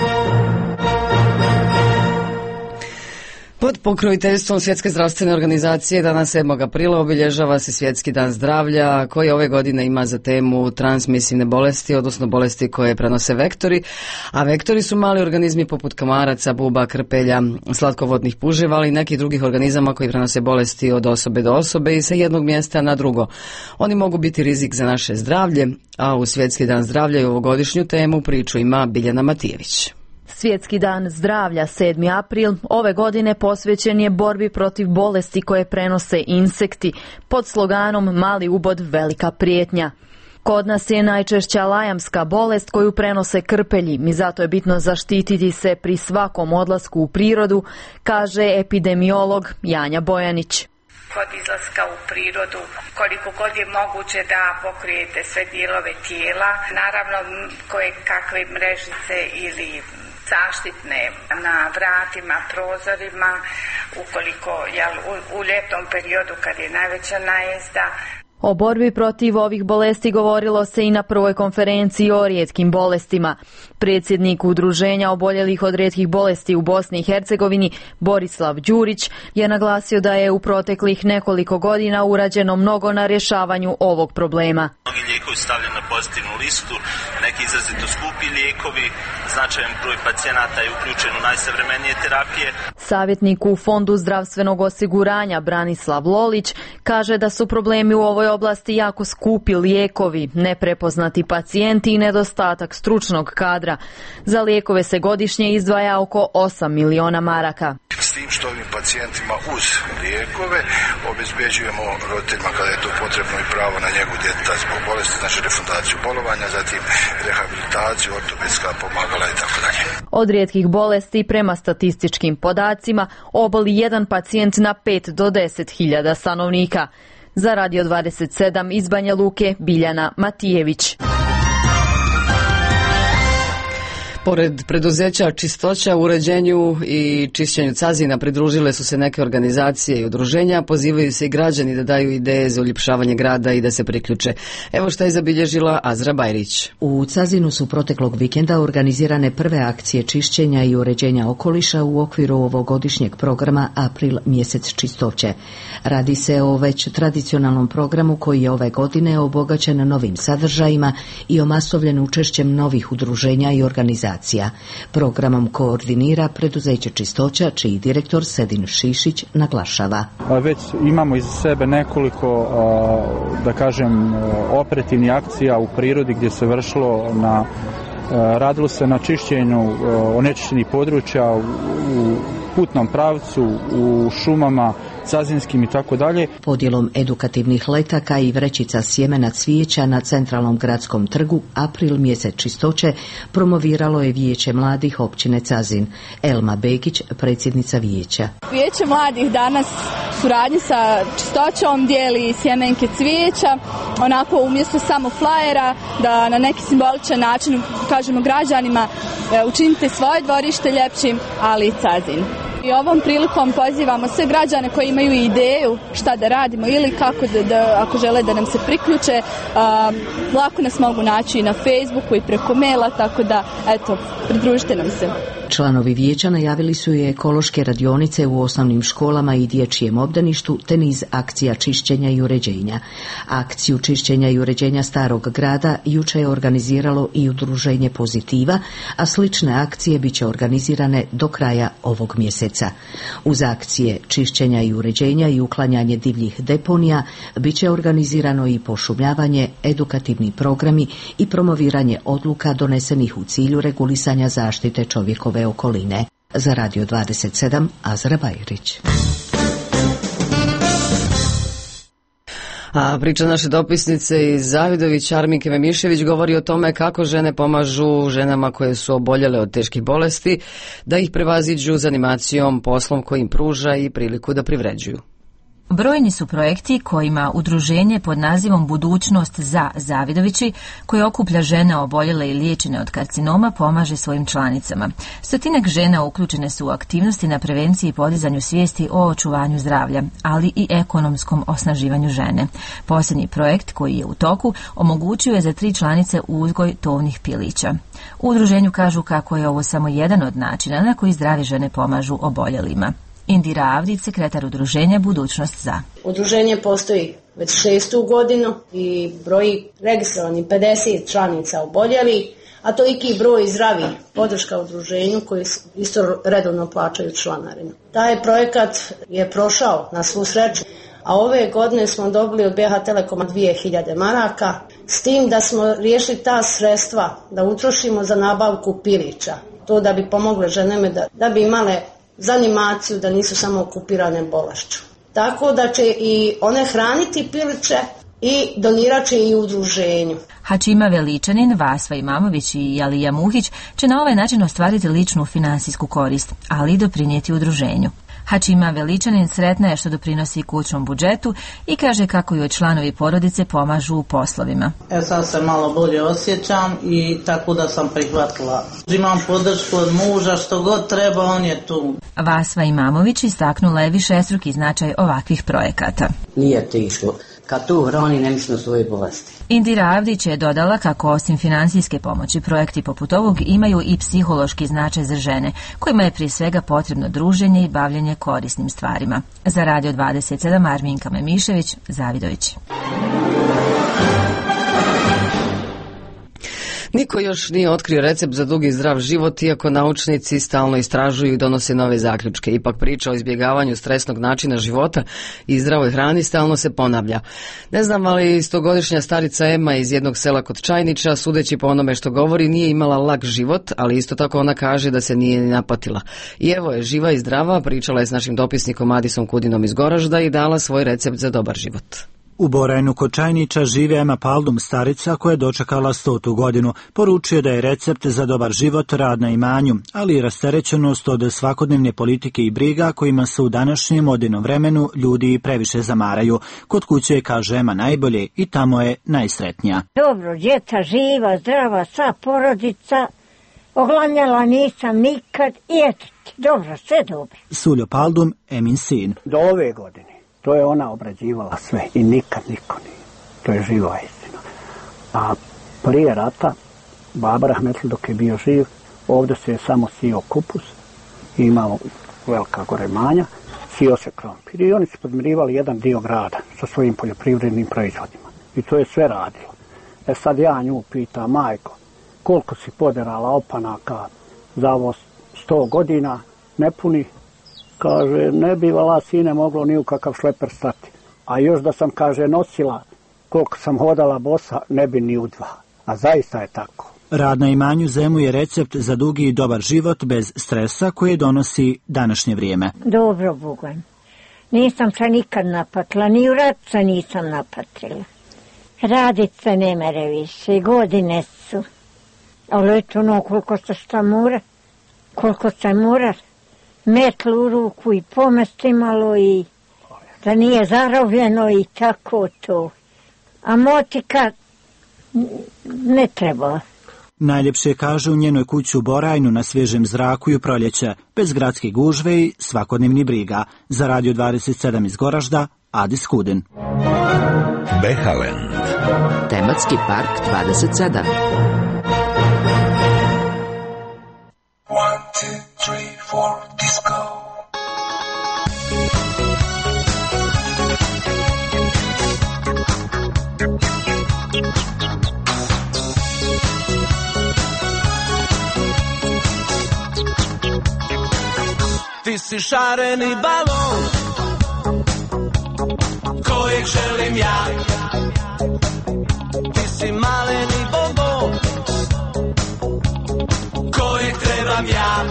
Pod pokroviteljstvom Svjetske zdravstvene organizacije danas 7. aprila obilježava se Svjetski dan zdravlja koji ove godine ima za temu transmisivne bolesti, odnosno bolesti koje prenose vektori, a vektori su mali organizmi poput kamaraca, buba, krpelja, slatkovodnih puževa, ali i nekih drugih organizama koji prenose bolesti od osobe do osobe i sa jednog mjesta na drugo. Oni mogu biti rizik za naše zdravlje, a u Svjetski dan zdravlja i ovogodišnju temu priču ima Biljana Matijević. Svjetski dan zdravlja 7. april ove godine posvećen je borbi protiv bolesti koje prenose insekti pod sloganom Mali ubod, velika prijetnja. Kod nas je najčešća lajamska bolest koju prenose krpelji i zato je bitno zaštititi se pri svakom odlasku u prirodu, kaže epidemiolog Janja Bojanić. Kod izlaska u prirodu, koliko god je moguće da pokrijete sve dijelove tijela, naravno koje kakve mrežice ili zaštitne na vratima, prozorima, ukoliko u ljetnom periodu kad je najveća najezda. O borbi protiv ovih bolesti govorilo se i na prvoj konferenciji o rijetkim bolestima. Predsjednik Udruženja oboljelih od rijetkih bolesti u Bosni i Hercegovini, Borislav Đurić, je naglasio da je u proteklih nekoliko godina urađeno mnogo na rješavanju ovog problema. Mnogi lijekovi stavljeni na pozitivnu listu, neki izrazito skupi lijekovi, značajan broj pacijenata je uključen u najsavremenije terapije. Savjetnik u Fondu zdravstvenog osiguranja Branislav Lolić kaže da su problemi u ovoj oblasti jako skupi lijekovi, neprepoznati pacijenti i nedostatak stručnog kadra. Za lijekove se godišnje izdvaja oko 8 miliona maraka. S tim što ovim pacijentima uz lijekove obezbeđujemo roditeljima kada je to potrebno i pravo na njegu djeteta zbog bolesti, znači refundaciju bolovanja, zatim rehabilitaciju, ortopedska pomagala i tako dalje. Od rijetkih bolesti prema statističkim podacima oboli jedan pacijent na 5 do 10 hiljada stanovnika. Za Radio 27 iz Banja Luke, Biljana Matijević. Pored preduzeća Čistoća, uređenju i čišćenju Cazina pridružile su se neke organizacije i udruženja, pozivaju se i građani da daju ideje za uljepšavanje grada i da se priključe. Evo šta je zabilježila Azra Bajrić. U Cazinu su proteklog vikenda organizirane prve akcije čišćenja i uređenja okoliša u okviru ovogodišnjeg programa April mjesec čistoće. Radi se o već tradicionalnom programu koji je ove godine obogaćen novim sadržajima i omasovljen učešćem novih udruženja i organizacija. Programom koordinira preduzeće Čistoća, čiji direktor Sedin Šišić naglašava. Već imamo iz sebe nekoliko, da kažem, operativnih akcija u prirodi gdje se vršilo radilo se na čišćenju onečišćenih područja u putnom pravcu, u šumama cazinskim i tako dalje. Podjelom edukativnih letaka i vrećica sjemena cvijeća na centralnom gradskom trgu April mjesec čistoće promoviralo je Vijeće mladih općine Cazin. Elma Begić, predsjednica vijeća. Vijeće mladih danas suradnji sa čistoćom dijeli sjemenke cvijeća, onako umjesto samo flajera, da na neki simboličan način kažemo građanima učinite svoje dvorište ljepšim, ali i Cazin. I ovom prilikom pozivamo sve građane koji imaju ideju šta da radimo ili kako ako žele da nam se priključe, lako nas mogu naći i na Facebooku i preko maila, tako da eto, pridružite nam se. Članovi vijeća najavili su i ekološke radionice u osnovnim školama i dječjem obdaništu te niz akcija čišćenja i uređenja. Akciju čišćenja i uređenja Starog grada jučer je organiziralo i udruženje Pozitiva, a slične akcije bit će organizirane do kraja ovog mjeseca. Uz akcije čišćenja i uređenja i uklanjanje divljih deponija bit će organizirano i pošumljavanje, edukativni programi i promoviranje odluka donesenih u cilju regulisanja zaštite čovjekove okoline. Za Radio 27, Azra Bajrić. A priča naše dopisnice iz Zavidović, Arminke Memišević, govori o tome kako žene pomažu ženama koje su oboljele od teških bolesti, da ih prevaziđu s animacijom, poslom koji im pruža i priliku da privređuju. Brojni su projekti kojima udruženje pod nazivom Budućnost za Zavidovići, koje okuplja žene oboljele i liječene od karcinoma, pomaže svojim članicama. Stotinak žena uključene su u aktivnosti na prevenciji i podizanju svijesti o očuvanju zdravlja, ali i ekonomskom osnaživanju žene. Posljednji projekt, koji je u toku, omogućio je za 3 članice uzgoj tovnih pilića. U udruženju kažu kako je ovo samo jedan od načina na koji zdrave žene pomažu oboljelima. Indira Avdić, sekretar udruženja Budućnost za. Udruženje postoji već 6. godinu i broji registrovani 50 članica oboljeli, a to i broj zdravi podrška udruženju koji isto redovno plaćaju članarinu. Taj projekat je prošao na svu sreću, a ove godine smo dobili od BH Telekoma 2000 maraka, s tim da smo riješili ta sredstva da utrošimo za nabavku pilića. To da bi pomogle ženeme da bi imale za animaciju, da nisu samo okupirane bolešću. Tako da će i one hraniti piliće i donirat će i udruženju. Hačima Veličanin, Vasva Imamović i Alija Muhić će na ovaj način ostvariti ličnu finansijsku korist, ali i doprinijeti udruženju. Hačima Veličanin sretna je što doprinosi kućnom budžetu i kaže kako joj članovi porodice pomažu u poslovima. Sad se malo bolje osjećam i tako da sam prihvatila. Imam podršku od muža, što god treba, on je tu. Vasva Imamović istaknula je višestruki značaj ovakvih projekata. Nije teško. Kad tu hrani, ne mislim svoje bolesti. Indira Avdić je dodala kako osim financijske pomoći, projekti poput ovog imaju i psihološki značaj za žene, kojima je prije svega potrebno druženje i bavljenje korisnim stvarima. Za Radio 27, Arminka Memišević, Zavidović. Niko još nije otkrio recept za dugi i zdrav život, iako naučnici stalno istražuju i donose nove zaključke. Ipak priča o izbjegavanju stresnog načina života i zdravoj hrani stalno se ponavlja. Ne znam, ali 100-godišnja starica Ema iz jednog sela kod Čajnića, sudeći po onome što govori, nije imala lak život, ali isto tako ona kaže da se nije ni napatila. I evo je, živa i zdrava, pričala je s našim dopisnikom Adisom Kudinom iz Goražda i dala svoj recept za dobar život. U Borajnu kod Čajnića živi Ema Paldum, starica koja je dočekala 100. godinu. Poručuje da je recept za dobar život rad na imanju, ali i rasterećenost od svakodnevne politike i briga kojima se u današnjem modernom vremenu ljudi previše zamaraju. Kod kuće je, kaže Ema, najbolje i tamo je najsretnija. Dobro, djeca živa, zdrava, sva porodica, oglanjala nisam nikad i eto ti, dobro, sve dobro. Suljo Paldum, Emin sin. Do ove godine. To je ona obrađivala sve i nikad niko nije. To je živa istina. A prije rata, baba Rahmetli dok je bio živ, ovdje se je samo sio kupus, imao velika goremanja, sio se krompir i oni su podmirivali jedan dio grada sa svojim poljoprivrednim proizvodima. I to je sve radilo. Sad ja nju pitam, majko, koliko si poderala opanaka za ovo 100 godina, ne puni? Kaže, ne bi vala sine moglo ni u kakav šleper stati. A još da sam, kaže, nosila koliko sam hodala bosa, ne bi ni u 2. A zaista je tako. Rad na imanju Zemu je recept za dugi i dobar život bez stresa koje donosi današnje vrijeme. Dobro, Bogan. Nisam se nikad napatila, ni u rat se nisam napatila. Radit se ne mere više, godine su. Ali eto ono koliko se šta mora, koliko se mora. Metlu u ruku i pomesti malo i da nije zarobljeno i tako to. A motika ne treba. Najljepše je, kaže, u njenoj kući u Borajnu na svježem zraku i u proljeće, bez gradske gužve i svakodnevni briga. Za Radio 27 iz Goražda, Adis Kudin. Behaland. Tematski park 27. 1, 2, 3, 4, disco. Ti si šareni balon kojeg želim ja. Ti si maleni bonbon kojeg trebam ja.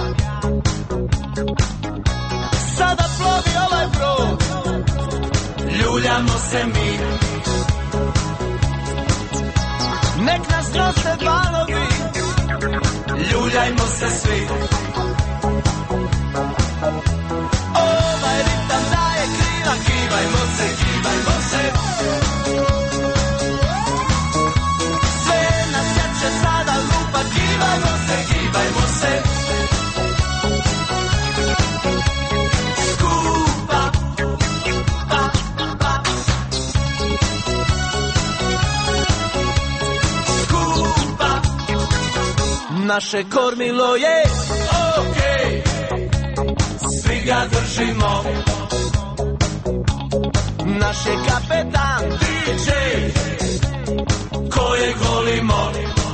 Sada plovi ovaj brod, ljuljamo se mi. Nek nas nose valovi, ljuljajmo se svi. Ovaj ritam daje krila, kivajmo se, kivajmo se. Sve nas jače sada lupa, kivajmo se, kivajmo se. Skupa, pa, pa. Skupa. Naše kormilo je okej, svi ga držimo. Naš je kapetan DJ koje volimo.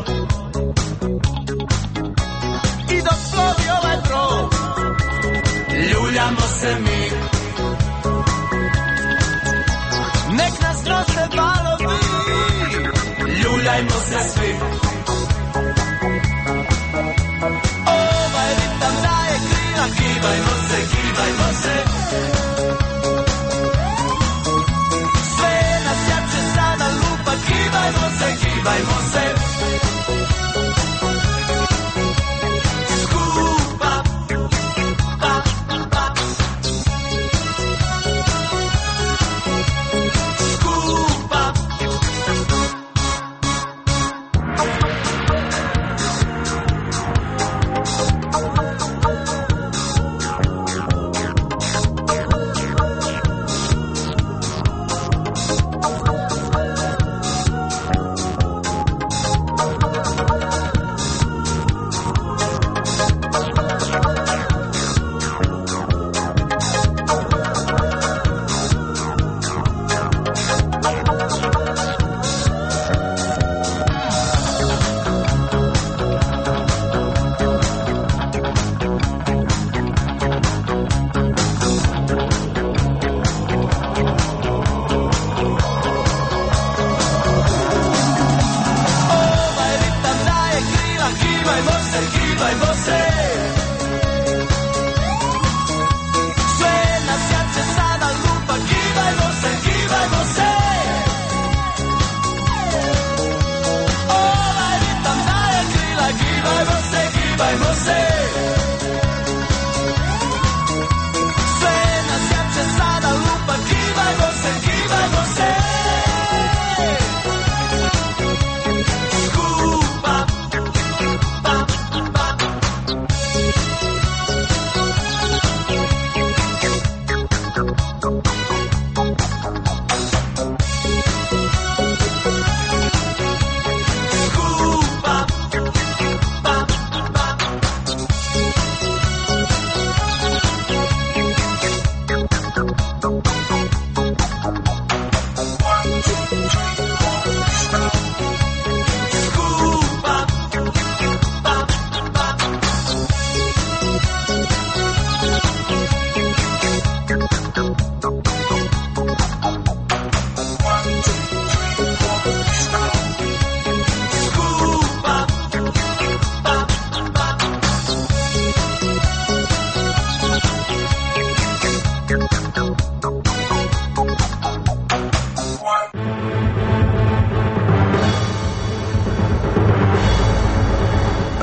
I dok plovi ovaj brod, ljuljamo se mi. Nek nas nose valovi, ljuljajmo se svi. Ovaj ritam daje krila, kivajmo se, kivajmo se. Sve nas jače sada lupa, kivajmo se, kivajmo se. Skupa, pa, pa. Skupa.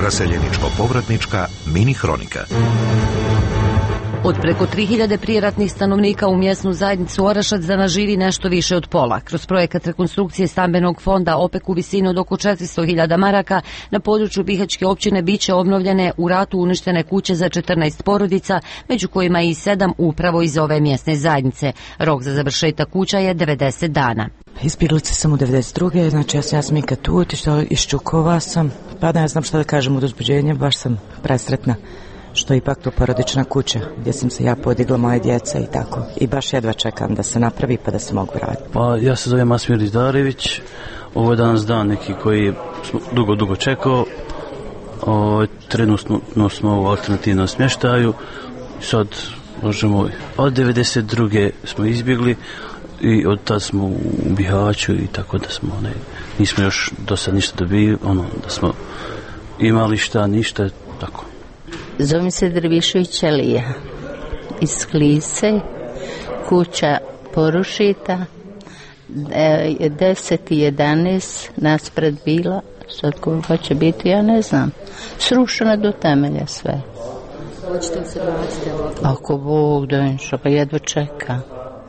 Raseljeničko-povratnička mini hronika. Od preko 3000 prijeratnih stanovnika u mjesnu zajednicu Orašac danas živi nešto više od pola. Kroz projekat rekonstrukcije stambenog fonda OPEC u visini od oko 400.000 maraka na području Bihaćke općine biće obnovljene u ratu uništene kuće za 14 porodica, među kojima i 7 upravo iz ove mjesne zajednice. Rok za završetak kuća je 90 dana. Izbjeglica sam u 92. Znači ja sam Jasminka Tut, iz Čukova sam, pa ne znam šta da kažem od uzbuđenja, baš sam presretna što je ipak to porodična kuća gdje sam se ja podigla, moje djeca i tako. I baš jedva čekam da se napravi pa da se mogu vratiti. Pa ja se zovem Asmir Izdarević, ovo je danas dan neki koji smo dugo čekao, trenutno smo u alternativnom smještaju, sad možemo, od 92. smo izbjegli i od tada smo u Bihaću i tako da smo, nismo još do sad ništa dobili, da smo imali ništa, tako. Zovem se Drvišović Alija, iz Klise, kuća porušita, 10 i 11 naspred bila, sad koliko će biti, ja ne znam, srušena do temelja sve. Hoćete se vratiti? Ako Bog da inša, pa jedva čekam.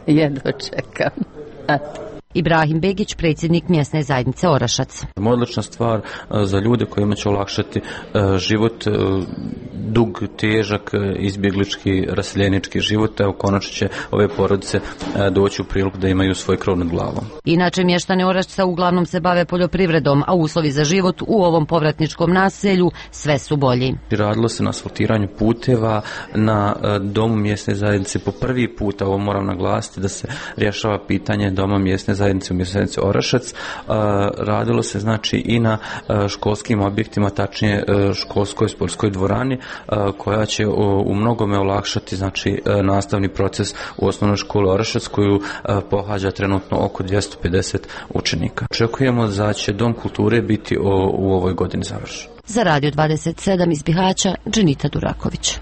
Ibrahim Begić, predsjednik mjesne zajednice Orašac. Odlična stvar za ljude kojima će olakšati život, dug, težak, izbjeglički, raseljenički život, evo konačno će ove porodice doći u priliku da imaju svoj krov nad glavom. Inače, mještani Orašca uglavnom se bave poljoprivredom, a uslovi za život u ovom povratničkom naselju sve su bolji. Radilo se na asfaltiranju puteva, na domu mjesne zajednice. Po prvi puta, ovo moram naglasiti, da se rješava pitanje doma mjesne zajednice u mjesnoj zajednici Orašac. Radilo se znači i na školskim objektima, tačnije školskoj sportskoj dvorani, koja će u mnogome olakšati znači nastavni proces u osnovnoj školi Orašac, koju pohađa trenutno oko 250 učenika. Očekujemo da će Dom kulture biti u ovoj godini završen. Za Radio 27 iz Bihaća, Dženita Duraković.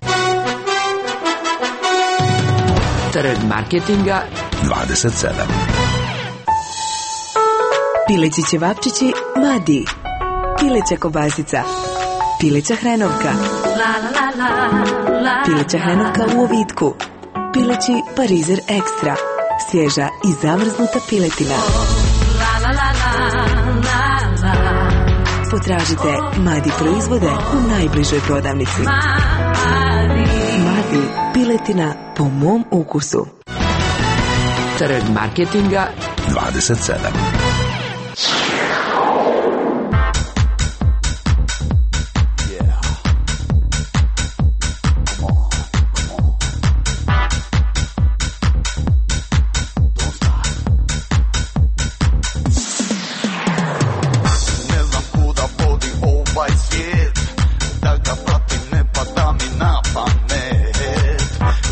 Trg marketinga 27. Pileći ćevapčići Madi, pileća kobasica, pileća hrenovka, pileća hrenovka u ovitku, pileći parizer ekstra, svježa i zamrznuta piletina. Potražite Madi proizvode u najbližoj prodavnici. Madi, piletina po mom ukusu. Trg marketinga 27.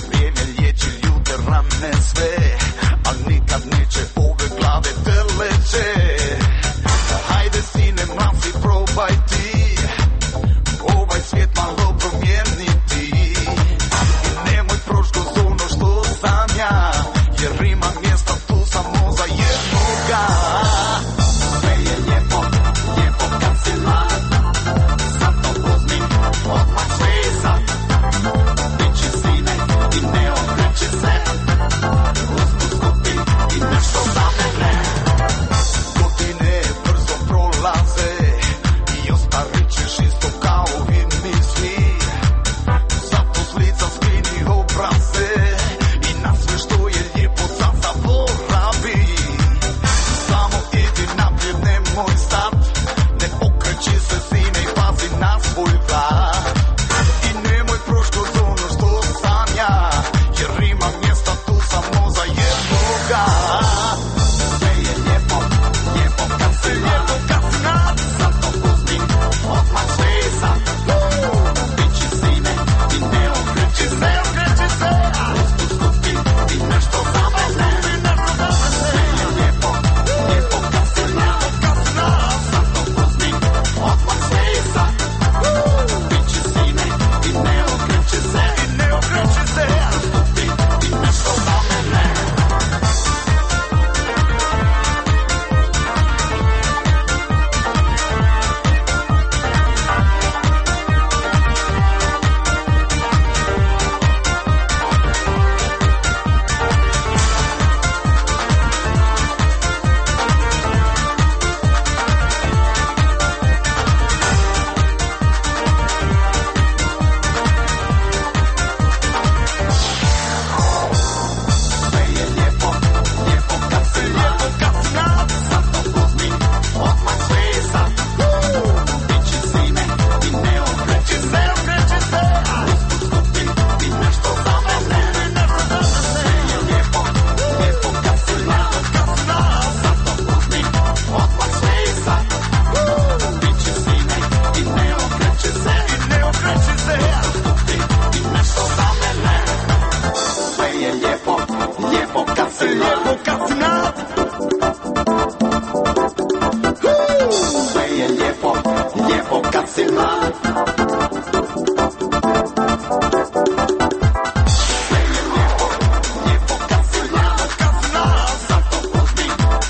Sve, al nikad neće ove glave teleće.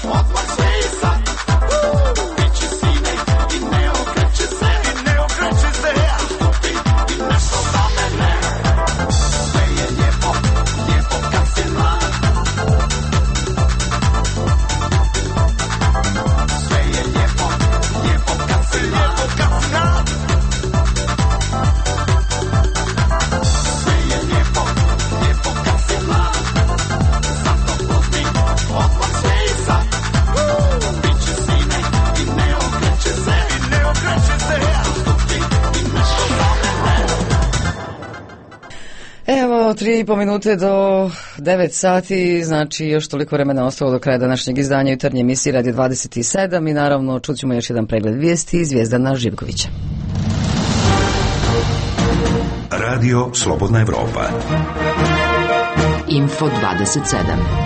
odmah sve je sad. Biće sine i ne okreće se, stupi i nešto za mene. Sve je lijepo, lijepo kad si mlad. Sve je lijepo, lijepo kad si mlad. Sve je lijepo, lijepo kad si mlad. Zato uzmi odmah sve i sad. Biće sine i ne okreće se, stupi i nešto za mene. Evo, 3,5 minute do 9 sati, znači još toliko vremena ostalo do kraja današnjeg izdanja jutarnje emisije Radio 27 i naravno čućemo još jedan pregled vijesti Zvijezdana Živkovića. Radio Slobodna Evropa. Info 27.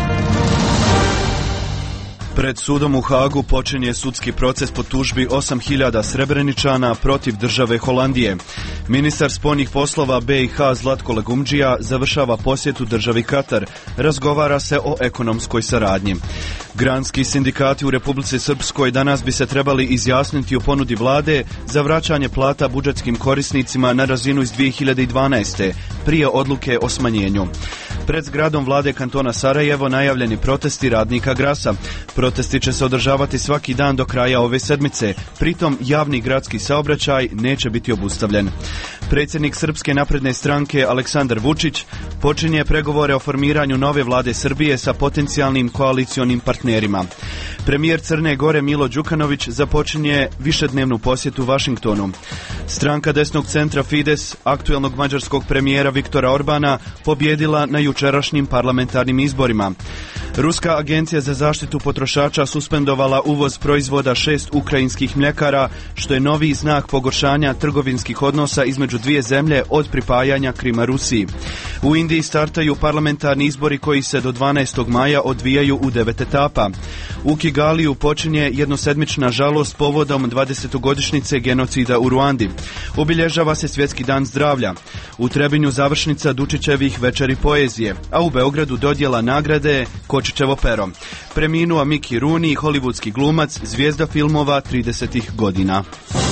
Pred sudom u Hagu počinje sudski proces po tužbi 8.000 Srebreničana protiv države Holandije. Ministar spoljnih poslova BiH Zlatko Legumdžija završava posjetu državi Katar. Razgovara se o ekonomskoj saradnji. Granski sindikati u Republici Srpskoj danas bi se trebali izjasniti o ponudi vlade za vraćanje plata budžetskim korisnicima na razinu iz 2012. prije odluke o smanjenju. Pred zgradom vlade kantona Sarajevo najavljeni protesti radnika Grasa. Protesti će se održavati svaki dan do kraja ove sedmice. Pritom javni gradski saobraćaj neće biti obustavljen. Predsjednik Srpske napredne stranke Aleksandar Vučić počinje pregovore o formiranju nove vlade Srbije sa potencijalnim koalicionim partnerima. Premijer Crne Gore Milo Đukanović započinje višednevnu posjetu Vašingtonu. Stranka desnog centra Fides aktuelnog mađarskog premijera Viktora Orbana pobjedila na jučerašnjim parlamentarnim izborima. Ruska agencija za zaštitu potrošača suspendovala uvoz proizvoda 6 ukrajinskih mljekara, što je novi znak pogoršanja trgovinskih odnosa između dvije zemlje od pripajanja Krima Rusiji. U Indiji startaju parlamentarni izbori koji se do 12. maja odvijaju u 9 etapa. U Kigaliju počinje jednosedmična žalost povodom 20-godišnjice genocida u Ruandi. Obilježava se Svjetski dan zdravlja. U Trebinju završnica Dučićevih večeri poezije, a u Beogradu dodjela nagrade Kočićevo pero. Preminuo Mickey Rooney, hollywoodski glumac, zvijezda filmova 30. godina.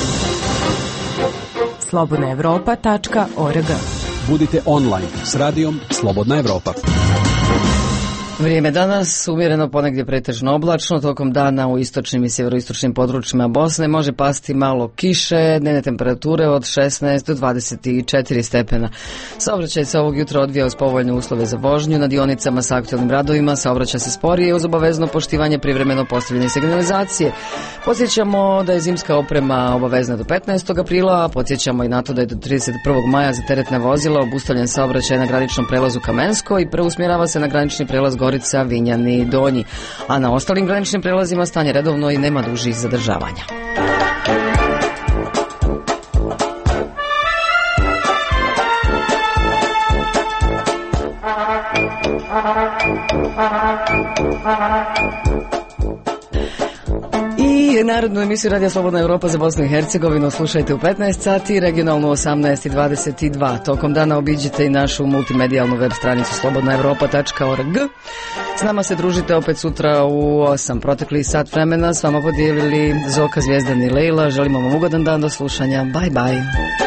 slobodnaevropa.org. Budite online s radijom Slobodna Evropa. Vrijeme danas umjereno, ponegdje pretežno oblačno, tokom dana u istočnim i sjeveroistočnim područjima Bosne može pasti malo kiše, dnevne temperature od 16 do 24 stepena. Saobraćaj se ovog jutra odvija uz povoljne uslove za vožnju, na dionicama sa aktualnim radovima saobraća se sporije uz obavezno poštivanje privremeno postavljene signalizacije. Podsjećamo da je zimska oprema obavezna do 15. aprila, a podsjećamo i na to da je do 31. maja za teretna vozila obustavljen saobraćaj na graničnom prelazu Kamensko i preusmjerava se na granični prelaz Gorica, Vinjani, Donji, a na ostalim graničnim prelazima stanje redovno i nema dužih zadržavanja. I narodnu emisiju Radija Slobodna Evropa za Bosnu i Hercegovinu slušajte u 15 sati, regionalnu 18:22. Tokom dana obiđite i našu multimedijalnu web stranicu slobodnaevropa.org. S nama se družite opet sutra u 8. Protekli sat vremena s vama podijelili Zoka, Zvijezdan i Lejla. Želimo vam ugodan dan, do slušanja. Bye bye.